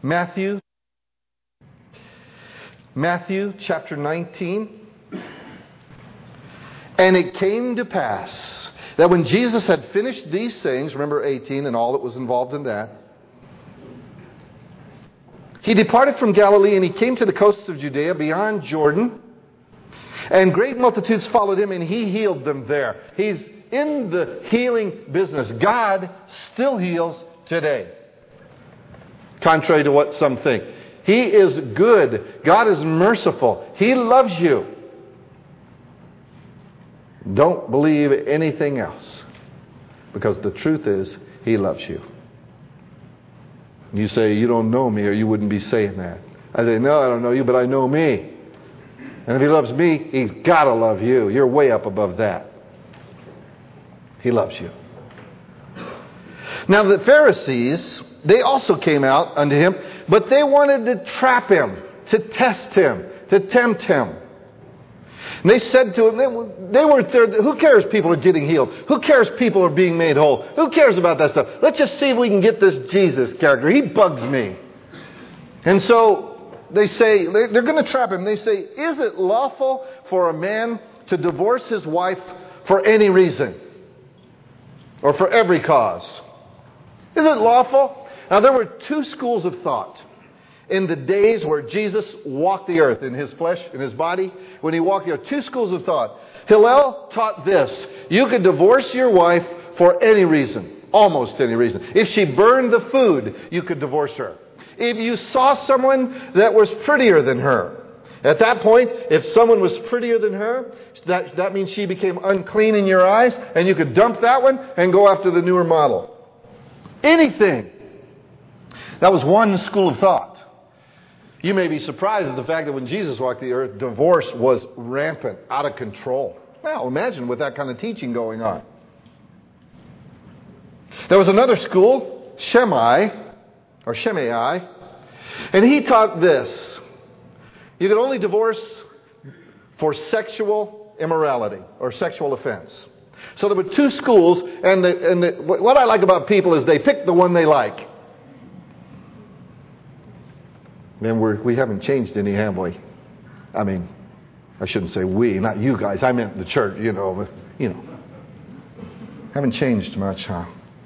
Matthew chapter 19. And it came to pass that when Jesus had finished these things, remember 18 and all that was involved in that, he departed from Galilee and he came to the coasts of Judea beyond Jordan. And great multitudes followed him and he healed them there. He's in the healing business. God still heals today. Contrary to what some think. He is good. God is merciful. He loves you. Don't believe anything else. Because the truth is, He loves you. You say, you don't know me, or you wouldn't be saying that. I say, no, I don't know you, but I know me. And if He loves me, He's got to love you. You're way up above that. He loves you. Now the Pharisees, they also came out unto Him, but they wanted to trap Him, to test Him, to tempt Him. And they said to Him, they weren't there. Who cares people are getting healed? Who cares people are being made whole? Who cares about that stuff? Let's just see if we can get this Jesus character. He bugs me. And so they say, they're going to trap Him. They say, is it lawful for a man to divorce his wife for any reason? Or for every cause? Is it lawful? Now there were two schools of thought in the days where Jesus walked the earth in His flesh, in His body. When He walked the earth, two schools of thought. Hillel taught this: you could divorce your wife for any reason, almost any reason. If she burned the food, you could divorce her. If you saw someone that was prettier than her, at that point, if someone was prettier than her, that means she became unclean in your eyes, and you could dump that one and go after the newer model. Anything. That was one school of thought. You may be surprised at the fact that when Jesus walked the earth, divorce was rampant, out of control. Well, imagine with that kind of teaching going on. There was another school, Shammai, and he taught this: you could only divorce for sexual immorality or sexual offense. So there were two schools, and what I like about people is they pick the one they like. And we haven't changed any, have we? I mean, I shouldn't say we, not you guys. I meant the church, Haven't changed much, huh?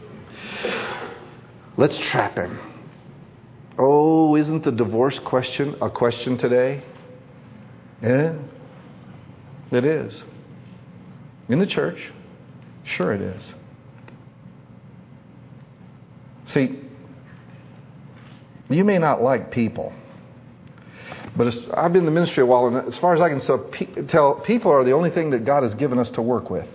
Let's trap Him. Oh, isn't the divorce question a question today? Yeah, it is. In the church, sure it is. See, you may not like people, but I've been in the ministry a while, and as far as I can tell, people are the only thing that God has given us to work with.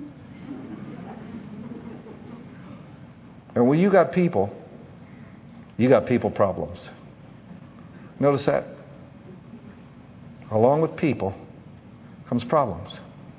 And when you got people problems. Notice that? Along with people comes problems.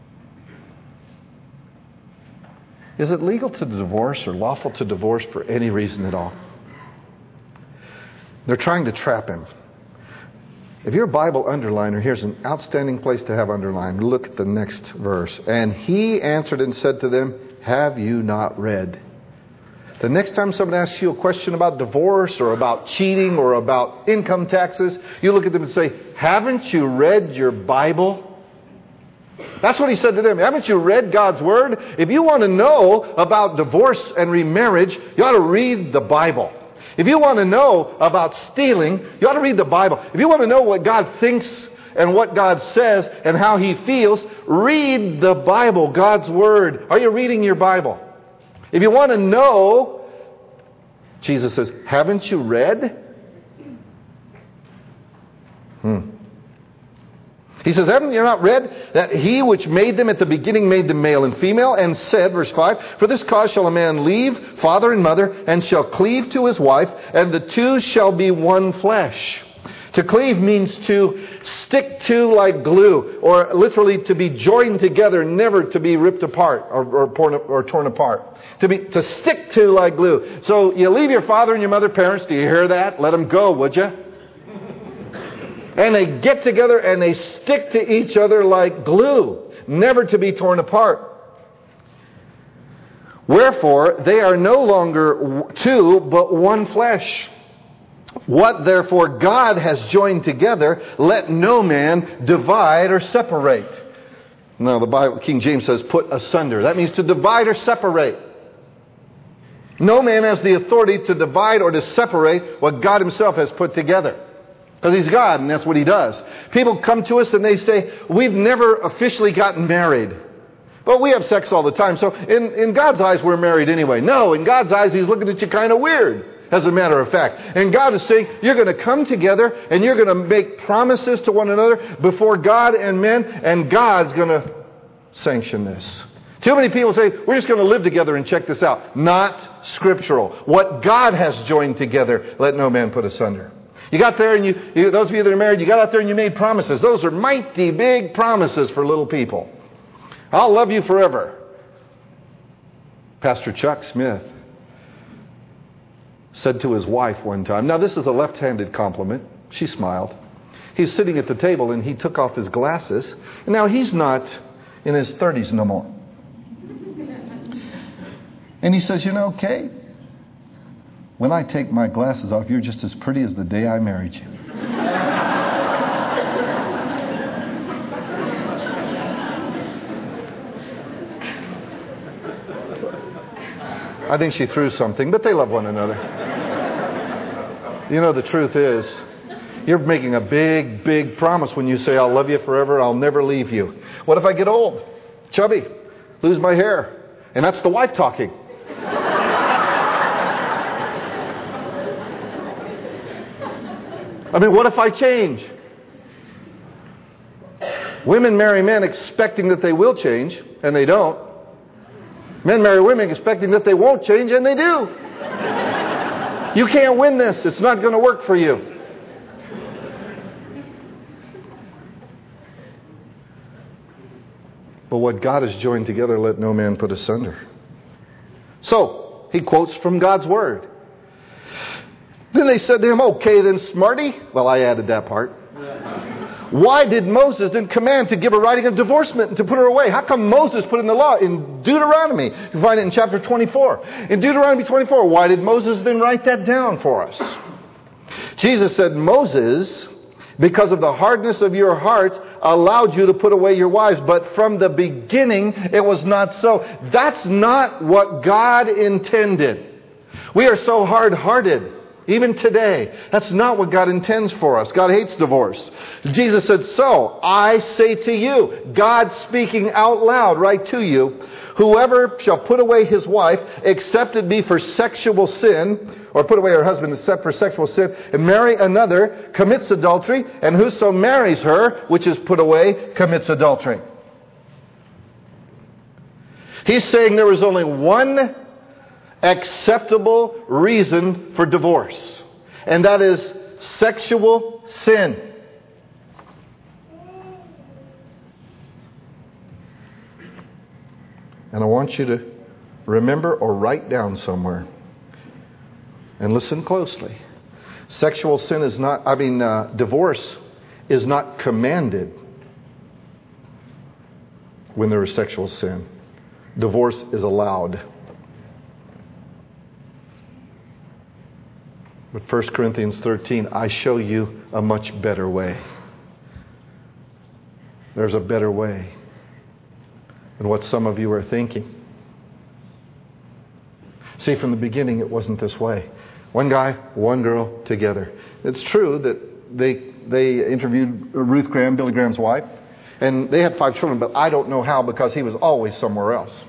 Is it legal to divorce or lawful to divorce for any reason at all? They're trying to trap Him. If you're a Bible underliner, here's an outstanding place to have underlined. Look at the next verse. And He answered and said to them, have you not read? The next time someone asks you a question about divorce or about cheating or about income taxes, you look at them and say, haven't you read your Bible? That's what He said to them. Haven't you read God's Word? If you want to know about divorce and remarriage, you ought to read the Bible. If you want to know about stealing, you ought to read the Bible. If you want to know what God thinks and what God says and how He feels, read the Bible, God's Word. Are you reading your Bible? If you want to know, Jesus says, haven't you read? He says, haven't you not read that He which made them at the beginning made them male and female, and said, verse 5, for this cause shall a man leave father and mother, and shall cleave to his wife, and the two shall be one flesh. To cleave means to stick to like glue, or literally to be joined together, never to be ripped apart or torn apart. To stick to like glue. So you leave your father and your mother, parents. Do you hear that? Let them go, would you? And they get together and they stick to each other like glue, never to be torn apart. Wherefore, they are no longer two, but one flesh. What therefore God has joined together, let no man divide or separate. Now the Bible, King James says put asunder. That means to divide or separate. No man has the authority to divide or to separate what God himself has put together. Because he's God and that's what he does. People come to us and they say, we've never officially gotten married. But we have sex all the time. So in God's eyes, we're married anyway. No, in God's eyes, he's looking at you kind of weird, as a matter of fact. And God is saying, you're going to come together and you're going to make promises to one another before God and men. And God's going to sanction this. Too many people say, we're just going to live together and check this out. Not scriptural. What God has joined together, let no man put asunder. You got there and you those of you that are married, you got out there and you made promises. Those are mighty big promises for little people. I'll love you forever. Pastor Chuck Smith said to his wife one time, now this is a left-handed compliment. She smiled. He's sitting at the table and he took off his glasses. And now he's not in his 30s no more. And he says, you know, Kay, when I take my glasses off, you're just as pretty as the day I married you. I think she threw something, but they love one another. You know, the truth is, you're making a big, big promise when you say, I'll love you forever, I'll never leave you. What if I get old, chubby, lose my hair? And that's the wife talking. I mean, what if I change? Women marry men expecting that they will change, and they don't. Men marry women expecting that they won't change, and they do. You can't win this. It's not going to work for you. But what God has joined together, let no man put asunder. So, he quotes from God's Word. Then they said to him, okay then, smarty. Well, I added that part. Why did Moses then command to give a writing of divorcement and to put her away? How come Moses put in the law? In Deuteronomy, you find it in chapter 24. In Deuteronomy 24, why did Moses then write that down for us? Jesus said, Moses, because of the hardness of your hearts, allowed you to put away your wives. But from the beginning, it was not so. That's not what God intended. We are so hard-hearted. Even today, that's not what God intends for us. God hates divorce. Jesus said, so I say to you, God speaking out loud right to you, whoever shall put away his wife, except it be for sexual sin, or put away her husband except for sexual sin, and marry another, commits adultery, and whoso marries her, which is put away, commits adultery. He's saying there was only one acceptable reason for divorce, and that is sexual sin. And I want you to remember or write down somewhere and listen closely. Sexual sin is not, divorce is not commanded when there is sexual sin. Divorce is allowed. But 1 Corinthians 13, I show you a much better way. There's a better way than what some of you are thinking. See, from the beginning, it wasn't this way. One guy, one girl, together. It's true that they interviewed Ruth Graham, Billy Graham's wife, and they had 5 children, but I don't know how because he was always somewhere else.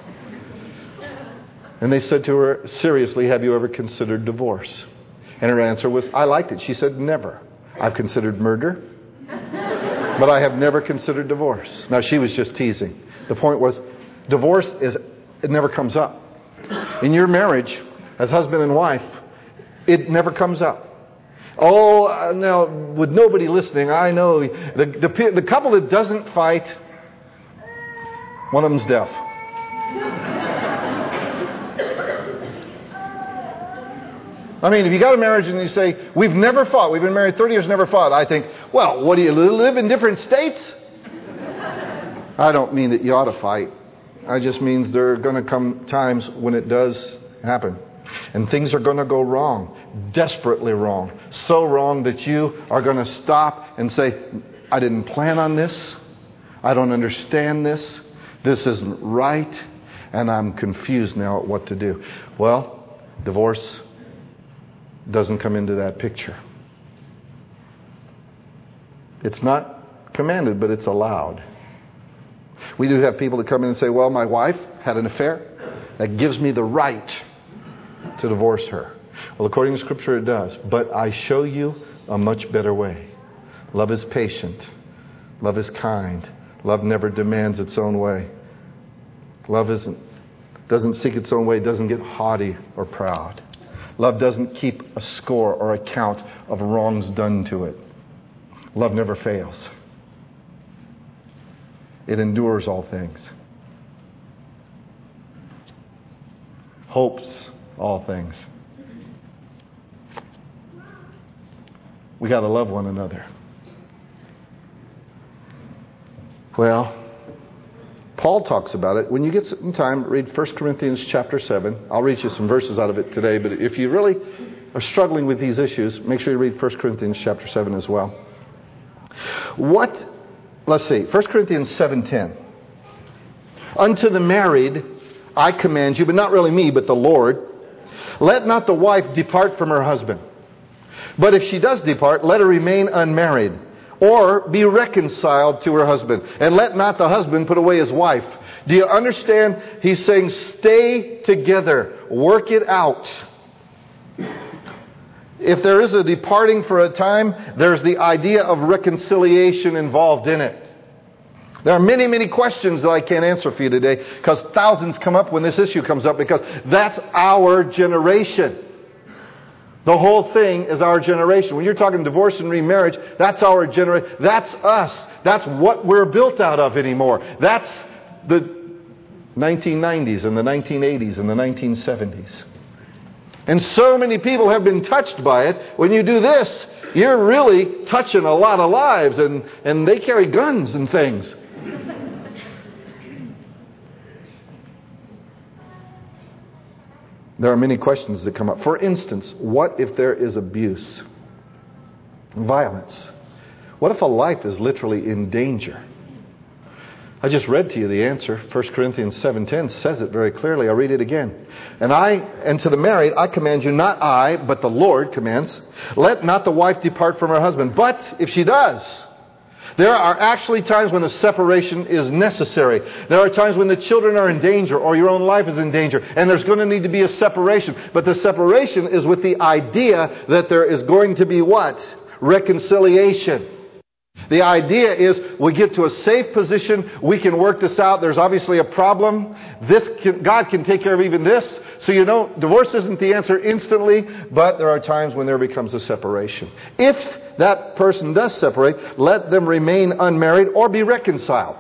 And they said to her, seriously, have you ever considered divorce? And her answer was, I liked it. She said, never. I've considered murder, but I have never considered divorce. Now, she was just teasing. The point was, divorce it never comes up. In your marriage, as husband and wife, it never comes up. Oh, now, with nobody listening, I know the couple that doesn't fight, one of them's deaf. I mean, if you got a marriage and you say, we've never fought, we've been married 30 years, never fought, I think, well, what do you live in different states? I don't mean that you ought to fight. I just means there are going to come times when it does happen. And things are going to go wrong, desperately wrong. So wrong that you are going to stop and say, I didn't plan on this. I don't understand this. This isn't right. And I'm confused now at what to do. Well, divorce doesn't come into that picture. It's not commanded, but it's allowed. We do have people that come in and say, well, my wife had an affair. That gives me the right to divorce her. Well, according to Scripture, it does. But I show you a much better way. Love is patient. Love is kind. Love never demands its own way. Love doesn't seek its own way, doesn't get haughty or proud. Love doesn't keep a score or a count of wrongs done to it. Love never fails. It endures all things. Hopes all things. We got to love one another. Well, Paul talks about it. When you get some time, read 1 Corinthians chapter 7. I'll read you some verses out of it today, but if you really are struggling with these issues, make sure you read 1 Corinthians chapter 7 as well. Let's see, 1 Corinthians 7:10. Unto the married I command you, but not really me, but the Lord, let not the wife depart from her husband. But if she does depart, let her remain unmarried, or be reconciled to her husband. And let not the husband put away his wife. Do you understand? He's saying stay together. Work it out. If there is a departing for a time, there's the idea of reconciliation involved in it. There are many, many questions that I can't answer for you today because thousands come up when this issue comes up because that's our generation. The whole thing is our generation. When you're talking divorce and remarriage, that's our generation. That's us. That's what we're built out of anymore. That's the 1990s and the 1980s and the 1970s. And so many people have been touched by it. When you do this, you're really touching a lot of lives, and they carry guns and things. There are many questions that come up. For instance, what if there is abuse, violence? What if a life is literally in danger? I just read to you the answer. 1 Corinthians 7:10 says it very clearly. I'll read it again. And to the married, I command you, not I, but the Lord commands, let not the wife depart from her husband. But if she does, there are actually times when a separation is necessary. There are times when the children are in danger or your own life is in danger. And there's going to need to be a separation. But the separation is with the idea that there is going to be what? Reconciliation. The idea is we get to a safe position. We can work this out. There's obviously a problem. God can take care of even this. So divorce isn't the answer instantly, but there are times when there becomes a separation. If that person does separate, let them remain unmarried or be reconciled.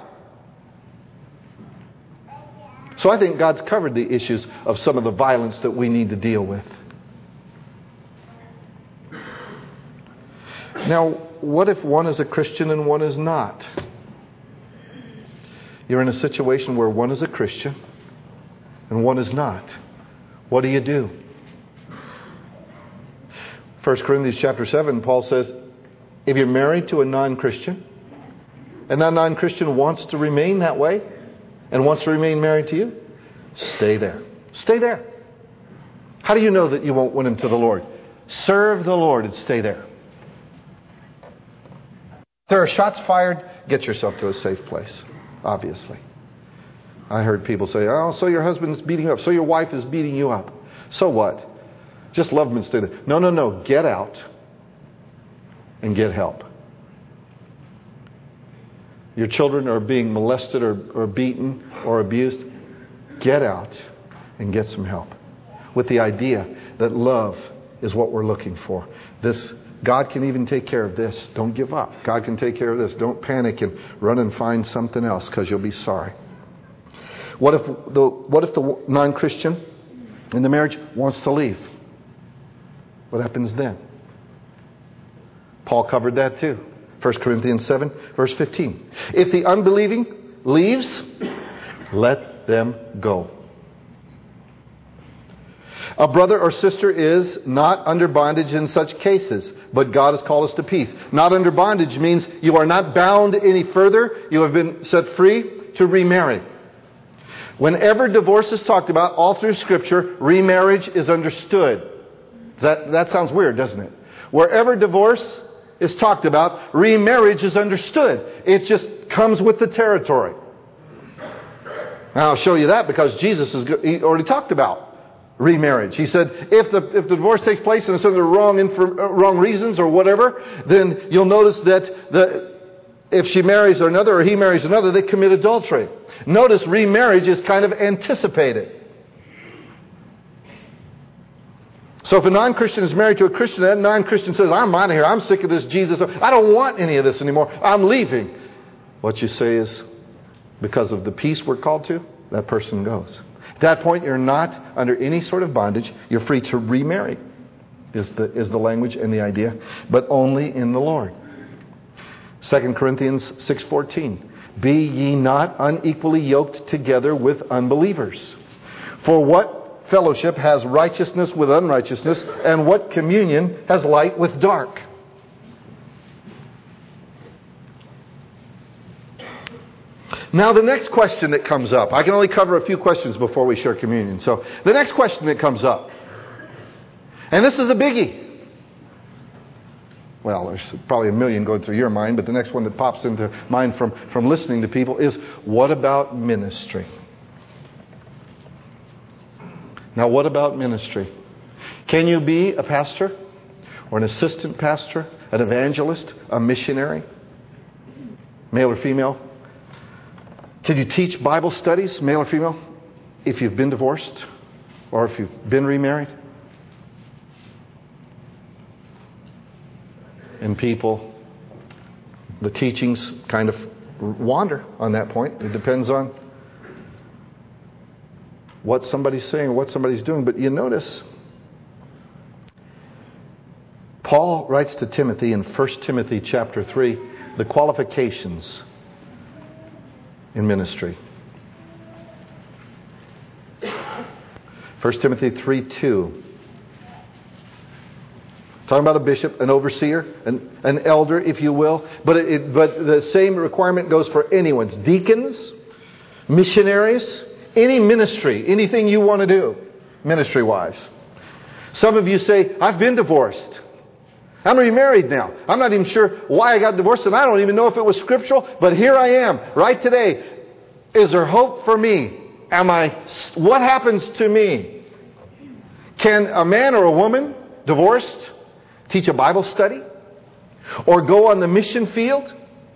So I think God's covered the issues of some of the violence that we need to deal with. Now, what if one is a Christian and one is not? You're in a situation where one is a Christian and one is not. What do you do? 1 Corinthians chapter 7, Paul says, if you're married to a non-Christian, and that non-Christian wants to remain that way, and wants to remain married to you, stay there. Stay there. How do you know that you won't win him to the Lord? Serve the Lord and stay there. If there are shots fired, get yourself to a safe place, obviously. I heard people say, oh, so your husband is beating you up. So your wife is beating you up. So what? Just love them and stay there. No. Get out and get help. Your children are being molested or beaten or abused. Get out and get some help. With the idea that love is what we're looking for. God can even take care of this. Don't give up. God can take care of this. Don't panic and run and find something else because you'll be sorry. What if the non-Christian in the marriage wants to leave? What happens then? Paul covered that too. 1 Corinthians 7, verse 15. If the unbelieving leaves, let them go. A brother or sister is not under bondage in such cases, but God has called us to peace. Not under bondage means you are not bound any further. You have been set free to remarry. Whenever divorce is talked about, all through Scripture, remarriage is understood. That sounds weird, doesn't it? Wherever divorce is talked about, remarriage is understood. It just comes with the territory. Now, I'll show you that because he already talked about remarriage. He said, if the divorce takes place and it's under wrong reasons or whatever, then you'll notice that if she marries another or he marries another, they commit adultery. Notice remarriage is kind of anticipated. So if a non-Christian is married to a Christian, that non-Christian says, I'm out of here. I'm sick of this Jesus. I don't want any of this anymore. I'm leaving. What you say is, because of the peace we're called to, that person goes. At that point, you're not under any sort of bondage. You're free to remarry, is the language and the idea, but only in the Lord. 2 Corinthians 6:14. Be ye not unequally yoked together with unbelievers. For what fellowship has righteousness with unrighteousness, and what communion has light with dark? Now the next question that comes up, I can only cover a few questions before we share communion. So the next question that comes up, and this is a biggie. Well, there's probably a million going through your mind, but the next one that pops into mind from listening to people is, what about ministry? Now, what about ministry? Can you be a pastor or an assistant pastor, an evangelist, a missionary, male or female? Can you teach Bible studies, male or female, if you've been divorced or if you've been remarried? And people, the teachings kind of wander on that point. It depends on what somebody's saying or what somebody's doing. But you notice, Paul writes to Timothy in 1 Timothy chapter 3, the qualifications in ministry. 1 Timothy 3:2. Talking about a bishop, an overseer, an elder, if you will. But the same requirement goes for anyone's. Deacons, missionaries, any ministry, anything you want to do, ministry-wise. Some of you say, I've been divorced. I'm remarried now. I'm not even sure why I got divorced, and I don't even know if it was scriptural, but here I am, right today. Is there hope for me? What happens to me? Can a man or a woman, divorced, teach a Bible study? Or go on the mission field?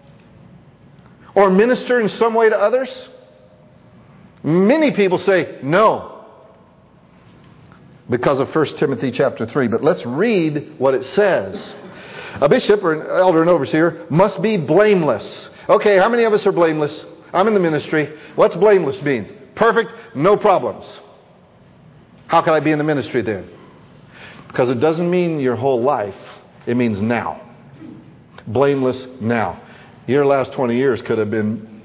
Or minister in some way to others? Many people say no, because of 1 Timothy chapter 3. But let's read what it says. A bishop or an elder and overseer must be blameless. Okay, how many of us are blameless? I'm in the ministry. What's blameless means? Perfect, no problems. How can I be in the ministry then? Because it doesn't mean your whole life. It means now. Blameless now. Your last 20 years could have been,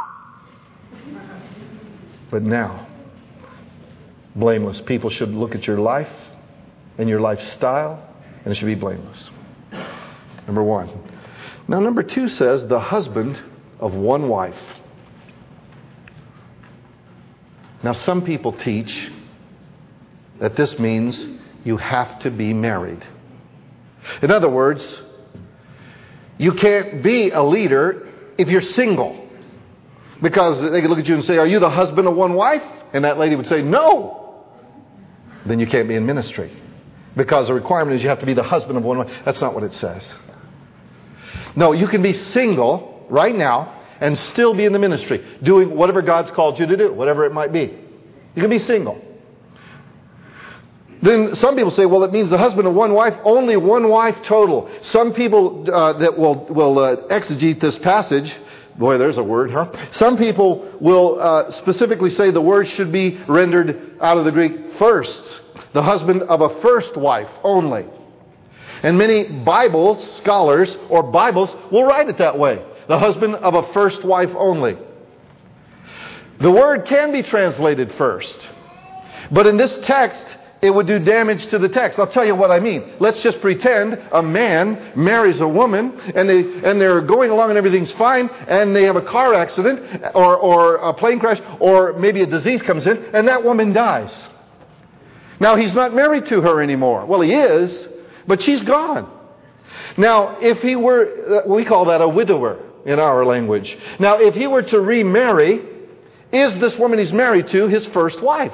but now. Blameless. People should look at your life and your lifestyle, and it should be blameless. Number one. Now, number two says the husband of one wife. Now, some people teach that this means you have to be married. In other words, you can't be a leader if you're single. Because they could look at you and say, are you the husband of one wife? And that lady would say, no. Then you can't be in ministry. Because the requirement is you have to be the husband of one wife. That's not what it says. No, you can be single right now and still be in the ministry, doing whatever God's called you to do, whatever it might be. You can be single. Then some people say, well, it means the husband of one wife, only one wife total. Some people that will exegete this passage, boy, there's a word, huh? Some people will specifically say the word should be rendered out of the Greek first. The husband of a first wife only. And many Bible scholars or Bibles will write it that way. The husband of a first wife only. The word can be translated first. But in this text, it would do damage to the text. I'll tell you what I mean. Let's just pretend a man marries a woman and they're going along and everything's fine, and they have a car accident or a plane crash, or maybe a disease comes in and that woman dies. Now he's not married to her anymore. Well, he is, but she's gone. Now if he were, we call that a widower in our language. Now if he were to remarry, is this woman he's married to his first wife?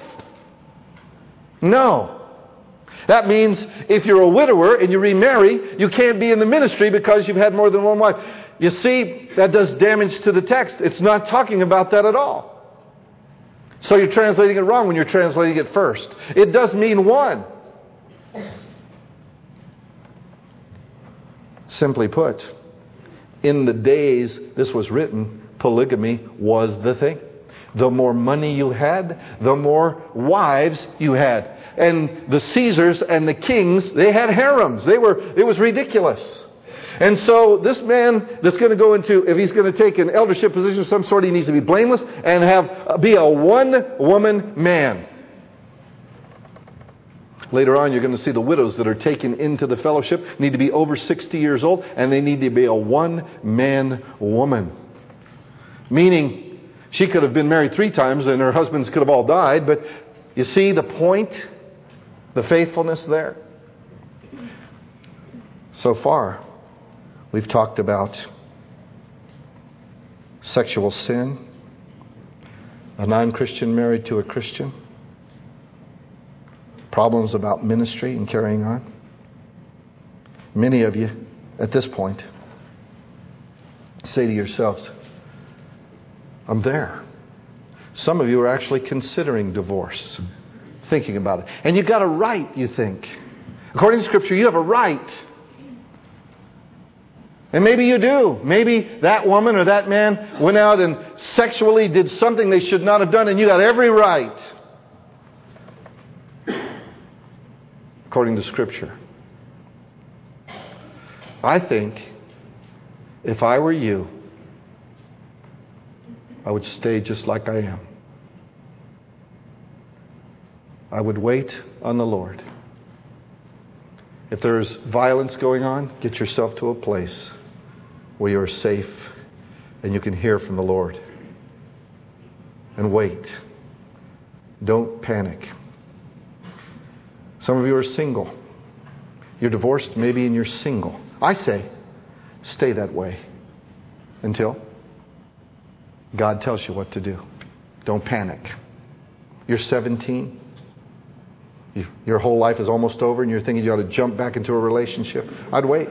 No. That means if you're a widower and you remarry, you can't be in the ministry because you've had more than one wife. You see, that does damage to the text. It's not talking about that at all. So you're translating it wrong when you're translating it first. It does mean one. Simply put, in the days this was written, polygamy was the thing. The more money you had, the more wives you had. And the Caesars and the kings, they had harems. It was ridiculous. And so this man that's going to go into, if he's going to take an eldership position of some sort, he needs to be blameless and be a one-woman man. Later on, you're going to see the widows that are taken into the fellowship need to be over 60 years old, and they need to be a one-man woman. Meaning, she could have been married 3 times and her husbands could have all died, but you see the point? The faithfulness there? So far, we've talked about sexual sin, a non-Christian married to a Christian, problems about ministry and carrying on. Many of you, at this point, say to yourselves, I'm there. Some of you are actually considering divorce, thinking about it. And you've got a right, you think. According to Scripture, you have a right. And maybe you do. Maybe that woman or that man went out and sexually did something they should not have done, and you got every right. According to Scripture. I think if I were you, I would stay just like I am. I would wait on the Lord. If there's violence going on, get yourself to a place where you're safe and you can hear from the Lord. And wait. Don't panic. Some of you are single. You're divorced maybe and you're single. I say, stay that way until God tells you what to do. Don't panic. You're 17. Your whole life is almost over and you're thinking you ought to jump back into a relationship. I'd wait.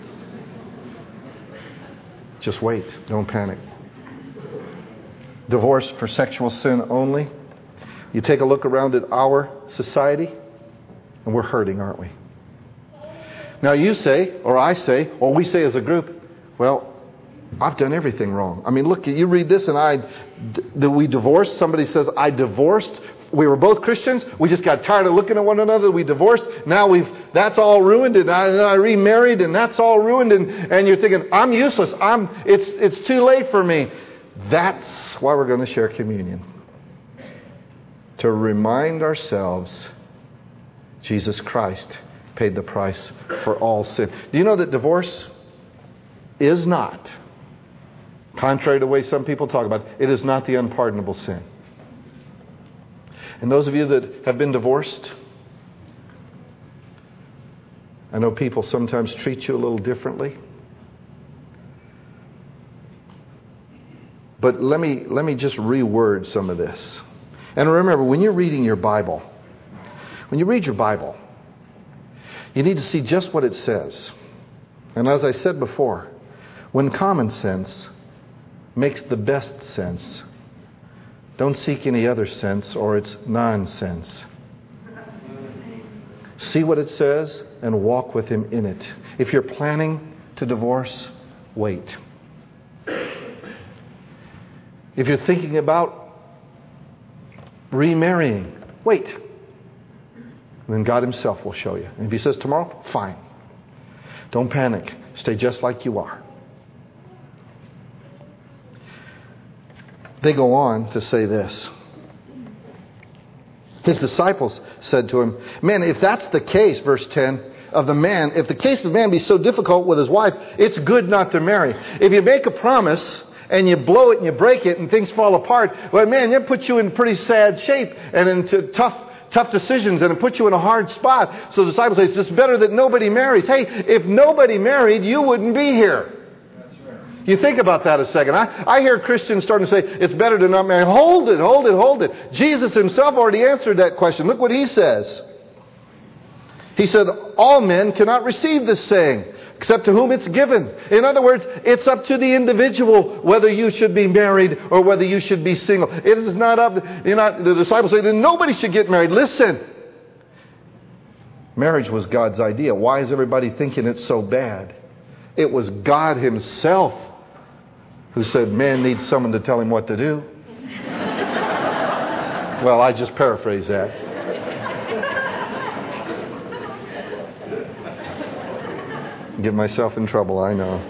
Just wait. Don't panic. Divorce for sexual sin only. You take a look around at our society and we're hurting, aren't we? Now you say, or I say, or we say as a group, well, I've done everything wrong. I mean, look, you read this and we divorced. Somebody says, I divorced. We were both Christians. We just got tired of looking at one another. We divorced. Now that's all ruined. And I remarried and that's all ruined. And you're thinking, I'm useless. It's too late for me. That's why we're going to share communion. To remind ourselves, Jesus Christ paid the price for all sin. Do you know that divorce is not, contrary to the way some people talk about it, it is not the unpardonable sin. And those of you that have been divorced, I know people sometimes treat you a little differently. But let me just reword some of this. And remember, when you're reading your Bible, when you read your Bible, you need to see just what it says. And as I said before, when common sense makes the best sense, don't seek any other sense or it's nonsense. See what it says and walk with Him in it. If you're planning to divorce, wait. If you're thinking about remarrying, wait. And then God Himself will show you. And if He says tomorrow, fine. Don't panic. Stay just like you are. They go on to say this. His disciples said to him, man, if that's the case, verse 10, of the man, if the case of man be so difficult with his wife, it's good not to marry. If you make a promise and you blow it and you break it and things fall apart, well, man, that puts you in pretty sad shape and into tough decisions, and it puts you in a hard spot. So the disciples say, it's just better that nobody marries. Hey, if nobody married, you wouldn't be here. You think about that a second. I hear Christians starting to say, it's better to not marry. Hold it. Jesus himself already answered that question. Look what he says. He said, all men cannot receive this saying, except to whom it's given. In other words, it's up to the individual whether you should be married or whether you should be single. It is not up. The disciples say that nobody should get married. Listen. Marriage was God's idea. Why is everybody thinking it's so bad? It was God himself who said man needs someone to tell him what to do. Well, I just paraphrase that. Get myself in trouble, I know.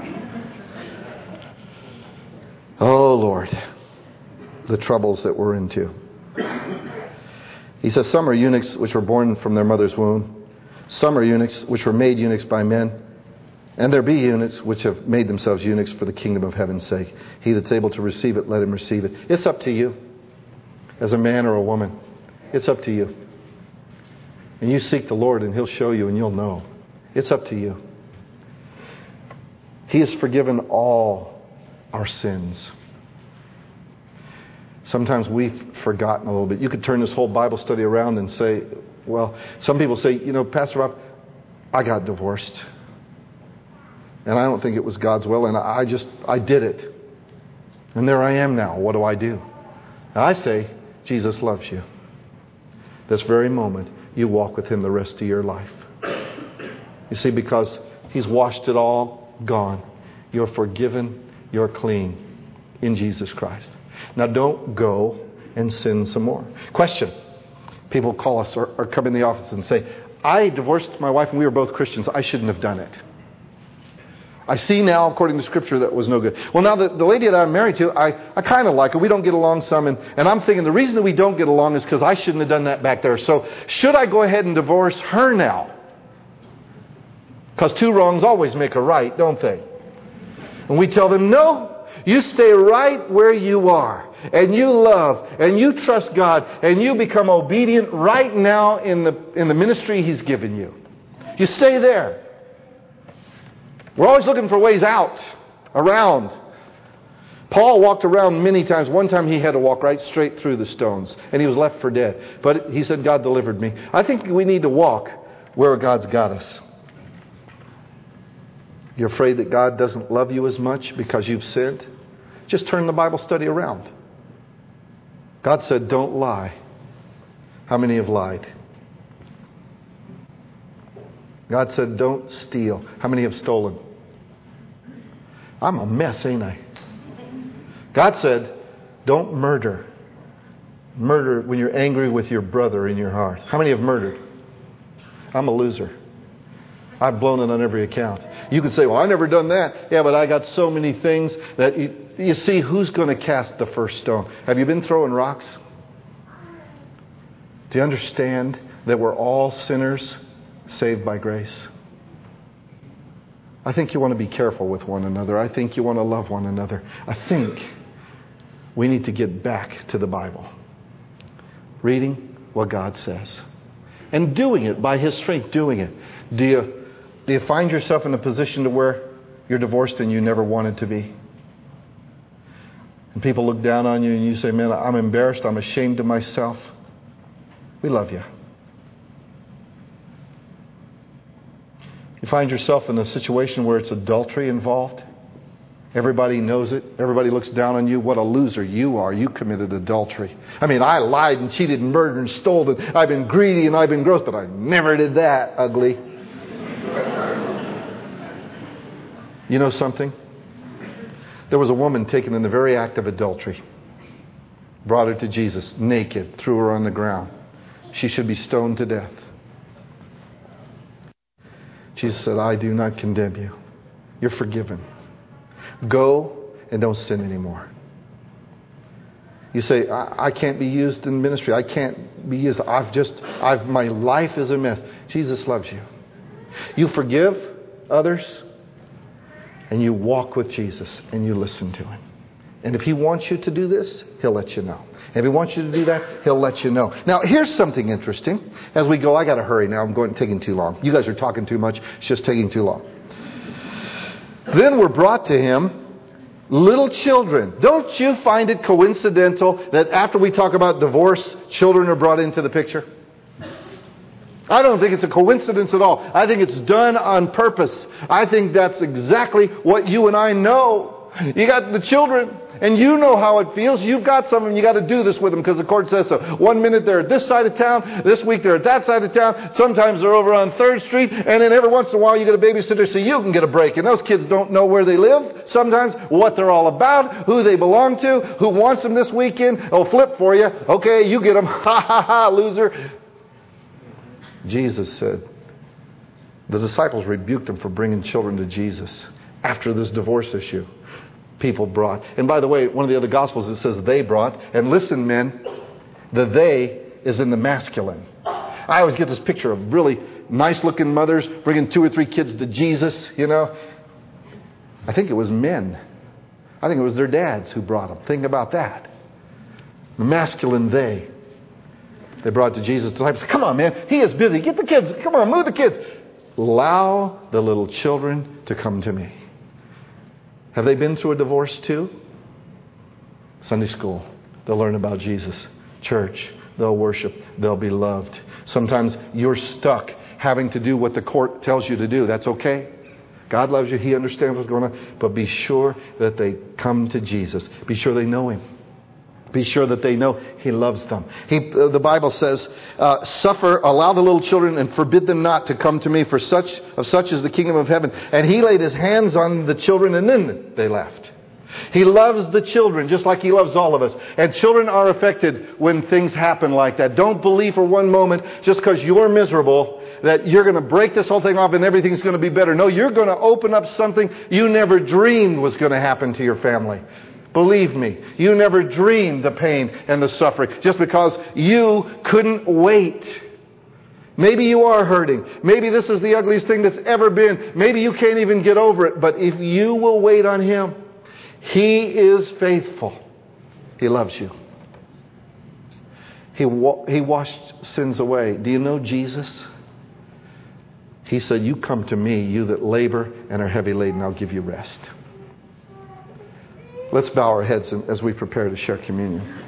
Oh, Lord, the troubles that we're into. He says, some are eunuchs which were born from their mother's womb. Some are eunuchs which were made eunuchs by men. And there be eunuchs which have made themselves eunuchs for the kingdom of heaven's sake. He that's able to receive it, let him receive it. It's up to you. As a man or a woman, it's up to you. And you seek the Lord and he'll show you and you'll know. It's up to you. He has forgiven all our sins. Sometimes we've forgotten a little bit. You could turn this whole Bible study around and say, well, some people say, Pastor Rob, I got divorced. And I don't think it was God's will. And I did it. And there I am now. What do I do? And I say, Jesus loves you. This very moment, you walk with him the rest of your life. You see, because he's washed it all, gone. You're forgiven. You're clean in Jesus Christ. Now don't go and sin some more. Question. People call us or come in the office and say, I divorced my wife and we were both Christians. I shouldn't have done it. I see now, according to Scripture, that was no good. Well, now the lady that I'm married to, I kind of like her. We don't get along some. And I'm thinking the reason that we don't get along is because I shouldn't have done that back there. So should I go ahead and divorce her now? Because two wrongs always make a right, don't they? And we tell them, no, you stay right where you are. And you love and you trust God and you become obedient right now in the ministry he's given you. You stay there. We're always looking for ways out, around. Paul walked around many times. One time he had to walk right straight through the stones and he was left for dead. But he said, God delivered me. I think we need to walk where God's got us. You're afraid that God doesn't love you as much because you've sinned? Just turn the Bible study around. God said, don't lie. How many have lied? God said, don't steal. How many have stolen? I'm a mess, ain't I? God said, don't murder. Murder when you're angry with your brother in your heart. How many have murdered? I'm a loser. I've blown it on every account. You could say, well, I've never done that. Yeah, but I got so many things that you see, who's going to cast the first stone? Have you been throwing rocks? Do you understand that we're all sinners saved by grace? I think you want to be careful with one another. I think you want to love one another. I think we need to get back to the Bible. Reading what God says. And doing it by His strength, doing it. Do you find yourself in a position to where you're divorced and you never wanted to be? And people look down on you and you say, man, I'm embarrassed. I'm ashamed of myself. We love you. You find yourself in a situation where it's adultery involved. Everybody knows it. Everybody looks down on you. What a loser you are. You committed adultery. I mean, I lied and cheated and murdered and stole and I've been greedy and I've been gross, but I never did that, ugly. You know something? There was a woman taken in the very act of adultery. Brought her to Jesus, naked, threw her on the ground. She should be stoned to death. Jesus said, I do not condemn you. You're forgiven. Go and don't sin anymore. You say, I can't be used in ministry. I can't be used. My life is a mess. Jesus loves you. You forgive others and you walk with Jesus and you listen to Him. And if He wants you to do this, He'll let you know. If He wants you to do that, He'll let you know. Now, here's something interesting. As we go, I got to hurry now. I'm taking too long. You guys are talking too much. It's just taking too long. Then were brought to Him little children. Don't you find it coincidental that after we talk about divorce, children are brought into the picture? I don't think it's a coincidence at all. I think it's done on purpose. I think that's exactly what you and I know. You got the children, and you know how it feels. You've got some of them. You got to do this with them because the court says so. 1 minute they're at this side of town. This week they're at that side of town. Sometimes they're over on 3rd Street. And then every once in a while you get a babysitter so you can get a break. And those kids don't know where they live sometimes, what they're all about, who they belong to, who wants them this weekend. Oh, flip for you. Okay, you get them. Ha, ha, ha, loser. Jesus said, the disciples rebuked them for bringing children to Jesus after this divorce issue. People brought. And by the way, one of the other Gospels, it says they brought. And listen, men, the they is in the masculine. I always get this picture of really nice-looking mothers bringing 2 or 3 kids to Jesus, you know. I think it was men. I think it was their dads who brought them. Think about that. The masculine they. They brought to Jesus. The disciples said, come on, man. He is busy. Get the kids. Come on, move the kids. Allow the little children to come to me. Have they been through a divorce too? Sunday school. They'll learn about Jesus. Church. They'll worship. They'll be loved. Sometimes you're stuck having to do what the court tells you to do. That's okay. God loves you. He understands what's going on. But be sure that they come to Jesus. Be sure they know Him. Be sure that they know He loves them. The Bible says, allow the little children and forbid them not to come to me, for such is the kingdom of heaven. And He laid His hands on the children and then they left. He loves the children just like He loves all of us. And children are affected when things happen like that. Don't believe for one moment just because you're miserable that you're going to break this whole thing off and everything's going to be better. No, you're going to open up something you never dreamed was going to happen to your family. Believe me, you never dreamed the pain and the suffering just because you couldn't wait. Maybe you are hurting. Maybe this is the ugliest thing that's ever been. Maybe you can't even get over it. But if you will wait on Him, He is faithful. He loves you. He washed sins away. Do you know Jesus? He said, you come to me, you that labor and are heavy laden, I'll give you rest. Let's bow our heads as we prepare to share communion.